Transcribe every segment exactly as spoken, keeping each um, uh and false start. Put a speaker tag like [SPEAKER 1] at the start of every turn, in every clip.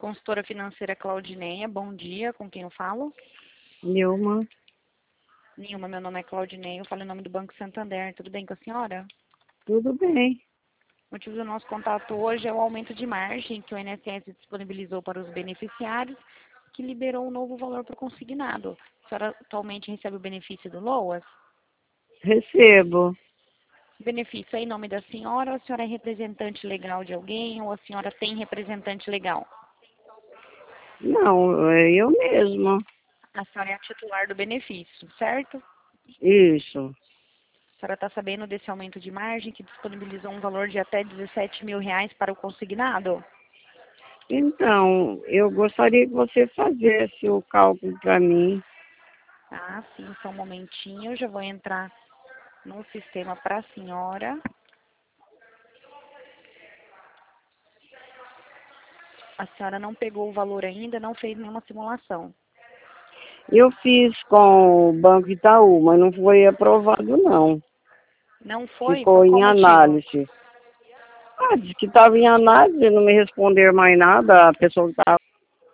[SPEAKER 1] Consultora financeira Claudineia, bom dia, com quem eu falo?
[SPEAKER 2] Nilma,
[SPEAKER 1] Nilma, meu nome é Claudineia, eu falo em nome do Banco Santander, tudo bem com a senhora?
[SPEAKER 2] tudo bem.
[SPEAKER 1] O motivo do nosso contato hoje é o aumento de margem que o I N S S disponibilizou para os beneficiários, que liberou um novo valor para o consignado. A senhora atualmente recebe o benefício do LOAS?
[SPEAKER 2] Recebo.
[SPEAKER 1] O benefício é em nome da senhora, ou a senhora é representante legal de alguém, ou a senhora tem representante legal?
[SPEAKER 2] Não, é eu mesma.
[SPEAKER 1] A senhora é a titular do benefício, certo?
[SPEAKER 2] Isso.
[SPEAKER 1] A senhora está sabendo desse aumento de margem que disponibilizou um valor de até dezessete mil reais para o consignado?
[SPEAKER 2] Então, eu gostaria que você fizesse o cálculo para mim.
[SPEAKER 1] Ah, sim, só um momentinho, eu já vou entrar no sistema para a senhora. A senhora não pegou o valor ainda, não fez nenhuma simulação.
[SPEAKER 2] Eu fiz com o Banco Itaú, mas não foi aprovado, não.
[SPEAKER 1] Não foi?
[SPEAKER 2] Ficou
[SPEAKER 1] Por qual
[SPEAKER 2] em
[SPEAKER 1] motivo?
[SPEAKER 2] análise. Ah, disse que estava em análise, não me responder mais nada. A pessoa que estava...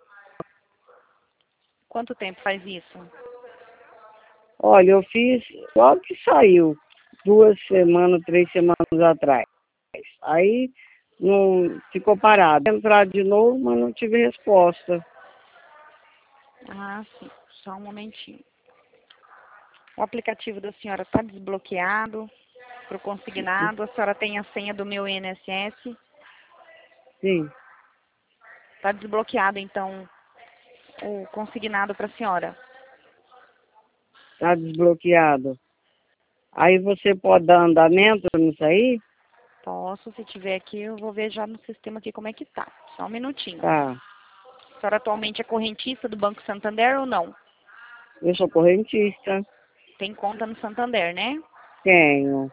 [SPEAKER 1] Quanto tempo faz isso?
[SPEAKER 2] Olha, eu fiz logo que saiu, duas semanas, três semanas atrás. Aí não ficou parado. Entrar de novo, mas não tive resposta.
[SPEAKER 1] Ah, sim, só um momentinho. O aplicativo da senhora está desbloqueado para o consignado. A senhora tem a senha do meu I N S S.
[SPEAKER 2] Sim,
[SPEAKER 1] Está desbloqueado, então, o consignado para a senhora.
[SPEAKER 2] está desbloqueado. Aí você pode dar andamento nisso aí?
[SPEAKER 1] Posso, se tiver aqui, eu vou ver já no sistema aqui como é que tá. Só um minutinho.
[SPEAKER 2] Tá.
[SPEAKER 1] A senhora atualmente é correntista do Banco Santander ou não?
[SPEAKER 2] Eu sou correntista.
[SPEAKER 1] Tem conta no Santander, né?
[SPEAKER 2] Tenho.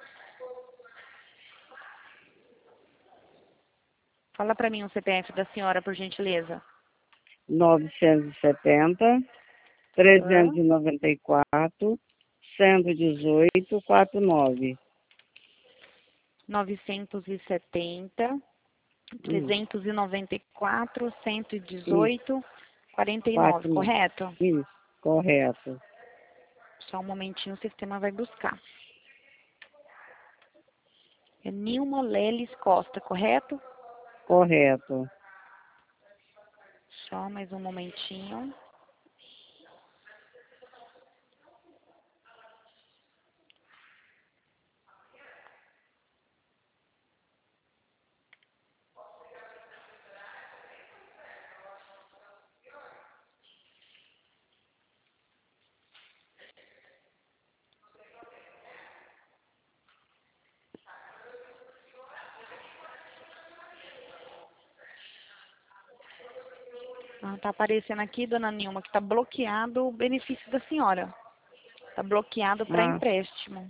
[SPEAKER 1] Fala para mim o C P F da senhora, por gentileza.
[SPEAKER 2] novecentos e setenta,
[SPEAKER 1] Hã?
[SPEAKER 2] trezentos e noventa e quatro, cento e dezoito, quarenta e nove.
[SPEAKER 1] novecentos e setenta,
[SPEAKER 2] Isso,
[SPEAKER 1] trezentos e noventa e quatro, cento e
[SPEAKER 2] isso,
[SPEAKER 1] dezoito, quarenta e nove,
[SPEAKER 2] quarenta e nove.
[SPEAKER 1] correto?
[SPEAKER 2] Isso, correto.
[SPEAKER 1] Só um momentinho, o sistema vai buscar. É Nilma Leles Costa, correto?
[SPEAKER 2] Correto.
[SPEAKER 1] Só mais um momentinho. Ah, tá aparecendo aqui, dona Nilma, que tá bloqueado o benefício da senhora. Tá bloqueado para
[SPEAKER 2] Ah,
[SPEAKER 1] empréstimo.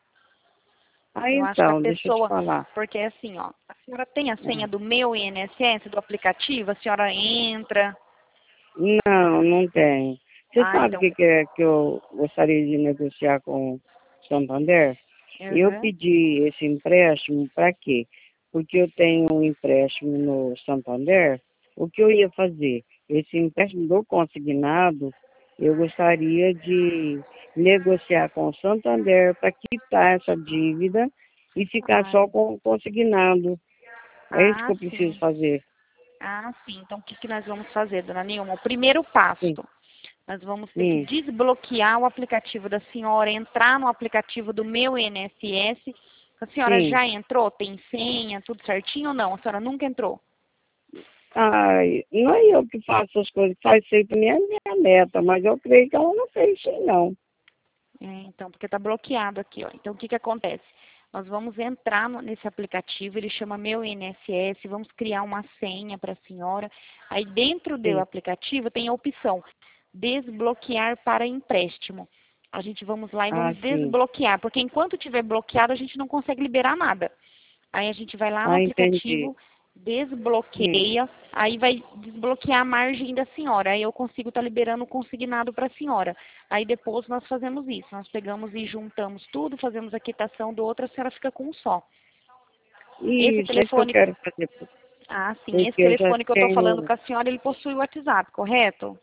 [SPEAKER 2] ah,
[SPEAKER 1] Eu acho que a
[SPEAKER 2] então, deixa eu te
[SPEAKER 1] pessoa,
[SPEAKER 2] falar.
[SPEAKER 1] porque é assim, ó, a senhora tem a senha
[SPEAKER 2] Ah,
[SPEAKER 1] do meu I N S S, do aplicativo, a senhora entra.
[SPEAKER 2] não, não tem. Você
[SPEAKER 1] Ah,
[SPEAKER 2] sabe o
[SPEAKER 1] então.
[SPEAKER 2] que, que é que eu gostaria de negociar com o Santander? Eu
[SPEAKER 1] Uhum.
[SPEAKER 2] pedi esse empréstimo para quê? Porque eu tenho um empréstimo no Santander. O que eu ia fazer? Esse empréstimo do consignado, eu gostaria de negociar com o Santander para quitar essa dívida e ficar
[SPEAKER 1] Ah,
[SPEAKER 2] só com o consignado. É isso que
[SPEAKER 1] ah,
[SPEAKER 2] eu preciso
[SPEAKER 1] sim.
[SPEAKER 2] fazer.
[SPEAKER 1] Ah, sim. Então, o que, que nós vamos fazer, dona Nilma? O primeiro
[SPEAKER 2] Sim.
[SPEAKER 1] passo, nós vamos ter que
[SPEAKER 2] Hum,
[SPEAKER 1] desbloquear o aplicativo da senhora, entrar no aplicativo do meu I N S S. A senhora
[SPEAKER 2] sim.
[SPEAKER 1] já entrou? Tem senha, tudo certinho ou não? A senhora nunca entrou?
[SPEAKER 2] Ai, não é eu que faço as coisas, que faz sempre minha, minha neta, mas eu creio que ela não fez isso, não.
[SPEAKER 1] É, então, porque está bloqueado aqui, ó. Então, o que que acontece? Nós vamos entrar no- nesse aplicativo, ele chama Meu I N S S, vamos criar uma senha para a senhora. Aí, dentro do
[SPEAKER 2] Sim.
[SPEAKER 1] aplicativo, tem a opção desbloquear para empréstimo. A gente vamos lá e
[SPEAKER 2] Ah,
[SPEAKER 1] vamos
[SPEAKER 2] sim.
[SPEAKER 1] desbloquear, porque enquanto tiver bloqueado, a gente não consegue liberar nada. Aí a gente vai lá no
[SPEAKER 2] Ah, entendi.
[SPEAKER 1] aplicativo,
[SPEAKER 2] Hum.
[SPEAKER 1] desbloqueia, aí vai desbloquear a margem da senhora. Aí eu consigo estar liberando o consignado para a senhora. Aí depois nós fazemos isso, nós pegamos e juntamos tudo, fazemos a quitação do outro, a senhora fica com um só. Esse
[SPEAKER 2] Isso, é isso que eu
[SPEAKER 1] telefone,
[SPEAKER 2] quero fazer.
[SPEAKER 1] Ah, sim. Esse
[SPEAKER 2] porque eu já
[SPEAKER 1] telefone que eu estou falando
[SPEAKER 2] tenho
[SPEAKER 1] com a senhora, ele possui o WhatsApp, correto?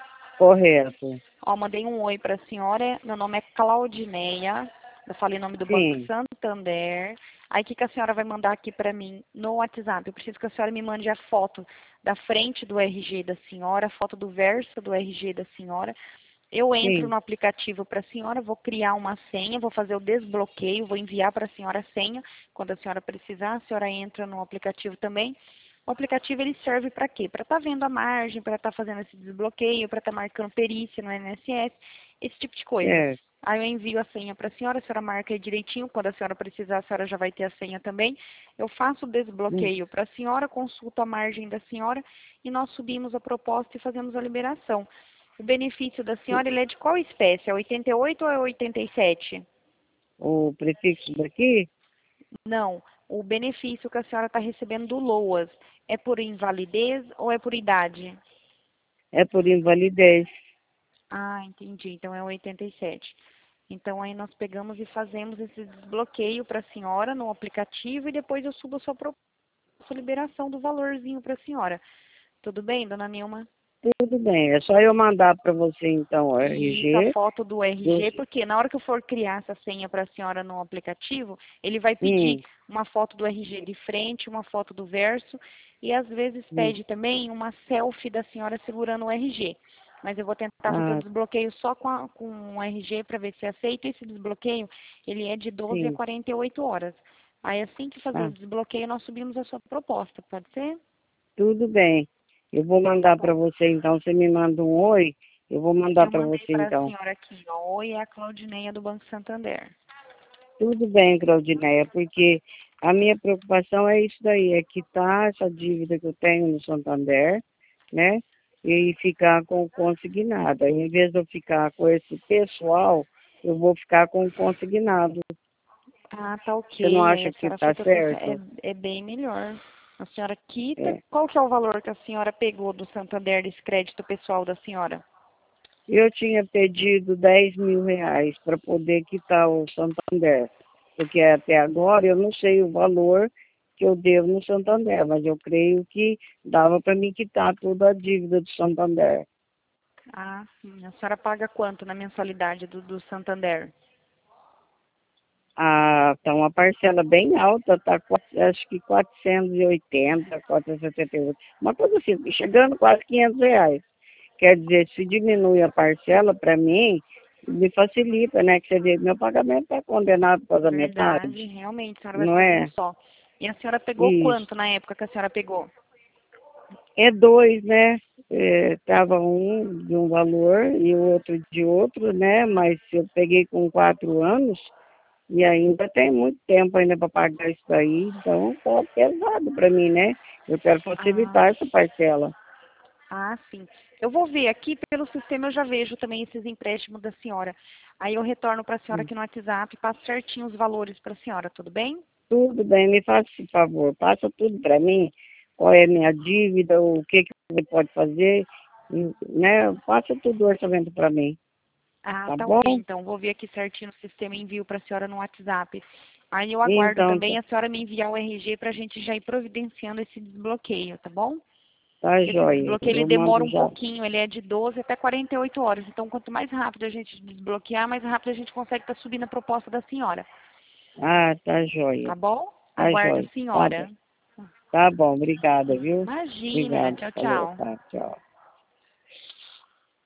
[SPEAKER 2] correto.
[SPEAKER 1] Ó, mandei um oi para a senhora. Meu nome é Claudineia. Eu falei o nome do Banco
[SPEAKER 2] Sim,
[SPEAKER 1] Santander. Aí, o que, que a senhora vai mandar aqui para mim no WhatsApp? Eu preciso que a senhora me mande a foto da frente do R G da senhora, a foto do verso do R G da senhora. Eu entro
[SPEAKER 2] sim,
[SPEAKER 1] no aplicativo para a senhora, vou criar uma senha, vou fazer o desbloqueio, vou enviar para a senhora a senha. Quando a senhora precisar, a senhora entra no aplicativo também. O aplicativo ele serve para quê? Para estar vendo a margem, para estar fazendo esse desbloqueio, para estar marcando perícia no I N S S, esse tipo de coisa.
[SPEAKER 2] certo.
[SPEAKER 1] Aí eu envio a senha para a senhora, a senhora marca aí direitinho, quando a senhora precisar, a senhora já vai ter a senha também. Eu faço o
[SPEAKER 2] Hum.
[SPEAKER 1] desbloqueio para a senhora, consulto a margem da senhora e nós subimos a proposta e fazemos a liberação. O benefício da senhora, ele é de qual espécie? É oitenta e oito ou é oitenta e sete?
[SPEAKER 2] O prefixo daqui
[SPEAKER 1] Não. O benefício que a senhora está recebendo do LOAS é por invalidez ou é por idade?
[SPEAKER 2] é por invalidez.
[SPEAKER 1] Ah, entendi. Então é oitenta e sete. Então aí nós pegamos e fazemos esse desbloqueio para a senhora no aplicativo e depois eu subo a sua proposta, a sua liberação do valorzinho para a senhora. Tudo bem, dona Nilma?
[SPEAKER 2] Tudo bem, é só eu mandar para você então o
[SPEAKER 1] Isso, a
[SPEAKER 2] R G.
[SPEAKER 1] foto do
[SPEAKER 2] Eu,
[SPEAKER 1] R G, porque na hora que eu for criar essa senha para a senhora no aplicativo, ele vai pedir
[SPEAKER 2] hum,
[SPEAKER 1] uma foto do R G de frente, uma foto do verso, e às vezes
[SPEAKER 2] hum,
[SPEAKER 1] pede também uma selfie da senhora segurando o R G. Mas eu vou tentar fazer o
[SPEAKER 2] ah,
[SPEAKER 1] desbloqueio só com, a, com o R G para ver se é aceito. Esse desbloqueio, ele é de doze a
[SPEAKER 2] sim,
[SPEAKER 1] quarenta e oito horas. Aí assim que fazer o
[SPEAKER 2] ah,
[SPEAKER 1] desbloqueio, nós subimos a sua proposta, pode ser?
[SPEAKER 2] tudo bem. Eu vou
[SPEAKER 1] Então tá
[SPEAKER 2] mandar para
[SPEAKER 1] bom.
[SPEAKER 2] você então, você me manda um oi, eu vou mandar
[SPEAKER 1] Eu
[SPEAKER 2] para
[SPEAKER 1] mandei
[SPEAKER 2] você
[SPEAKER 1] para a
[SPEAKER 2] então.
[SPEAKER 1] senhora aqui, ó. Oi, é a Claudineia do Banco Santander.
[SPEAKER 2] Tudo bem, Claudineia, porque a minha preocupação é isso daí, é quitar essa dívida que eu tenho no Santander, né? E ficar com o consignado. Aí, em vez de eu ficar com esse pessoal, eu vou ficar com o consignado.
[SPEAKER 1] Ah, tá
[SPEAKER 2] Você não
[SPEAKER 1] ok. Aí
[SPEAKER 2] acha
[SPEAKER 1] a
[SPEAKER 2] que
[SPEAKER 1] senhora
[SPEAKER 2] está
[SPEAKER 1] fica com esse... É,
[SPEAKER 2] certo?
[SPEAKER 1] é bem melhor. A senhora quita.
[SPEAKER 2] É.
[SPEAKER 1] Qual que é o valor que a senhora pegou do Santander desse crédito pessoal da senhora?
[SPEAKER 2] Eu tinha pedido dez mil reais para poder quitar o Santander, porque até agora eu não sei o valor que eu devo no Santander, mas eu creio que dava para me quitar toda a dívida do Santander.
[SPEAKER 1] Ah, sim. A senhora paga quanto na mensalidade do, do Santander?
[SPEAKER 2] Ah, tá uma parcela bem alta, tá quatro- acho que quatrocentos e oitenta, quatrocentos e setenta e oito, uma coisa assim, chegando quase quinhentos reais. Quer dizer, se diminui a parcela, para mim, me facilita, né? Que você vê, meu pagamento está condenado para a
[SPEAKER 1] Verdade,
[SPEAKER 2] metade,
[SPEAKER 1] realmente, a senhora vai
[SPEAKER 2] não
[SPEAKER 1] fazer um
[SPEAKER 2] é?
[SPEAKER 1] só. E a senhora pegou
[SPEAKER 2] Isso.
[SPEAKER 1] quanto na época que a senhora pegou?
[SPEAKER 2] É dois, né? É, tava um de um valor e o outro de outro, né? Mas eu peguei com quatro anos e ainda tem muito tempo ainda para pagar isso daí, então tá pesado para mim, né? Eu quero
[SPEAKER 1] Ah,
[SPEAKER 2] facilitar essa parcela.
[SPEAKER 1] ah, sim. Eu vou ver aqui pelo sistema, eu já vejo também esses empréstimos da senhora. Aí eu retorno para a senhora aqui no WhatsApp e passo certinho os valores para a senhora, tudo bem?
[SPEAKER 2] Tudo bem, me faça esse favor, passa tudo para mim, qual é a minha dívida, o que que você pode fazer, e, né? Passa tudo o orçamento para mim,
[SPEAKER 1] Ah,
[SPEAKER 2] tá
[SPEAKER 1] tá
[SPEAKER 2] bom?
[SPEAKER 1] ok, então. Vou ver aqui certinho no sistema e envio para a senhora no WhatsApp. Aí eu aguardo
[SPEAKER 2] Então, tá,
[SPEAKER 1] também a senhora me enviar o R G para a gente já ir providenciando esse desbloqueio, tá bom?
[SPEAKER 2] tá
[SPEAKER 1] Esse
[SPEAKER 2] joia,
[SPEAKER 1] desbloqueio ele
[SPEAKER 2] eu
[SPEAKER 1] demora
[SPEAKER 2] mando
[SPEAKER 1] um
[SPEAKER 2] já.
[SPEAKER 1] pouquinho, ele é de doze até quarenta e oito horas. Então, quanto mais rápido a gente desbloquear, mais rápido a gente consegue estar subindo a proposta da senhora,
[SPEAKER 2] Ah, tá joia,
[SPEAKER 1] tá bom?
[SPEAKER 2] tá
[SPEAKER 1] Aguardo a
[SPEAKER 2] joia, tá bem.
[SPEAKER 1] senhora.
[SPEAKER 2] Tá bom, obrigada, viu?
[SPEAKER 1] Imagina,
[SPEAKER 2] Obrigado,
[SPEAKER 1] tchau,
[SPEAKER 2] falou,
[SPEAKER 1] tchau.
[SPEAKER 2] tá, tchau.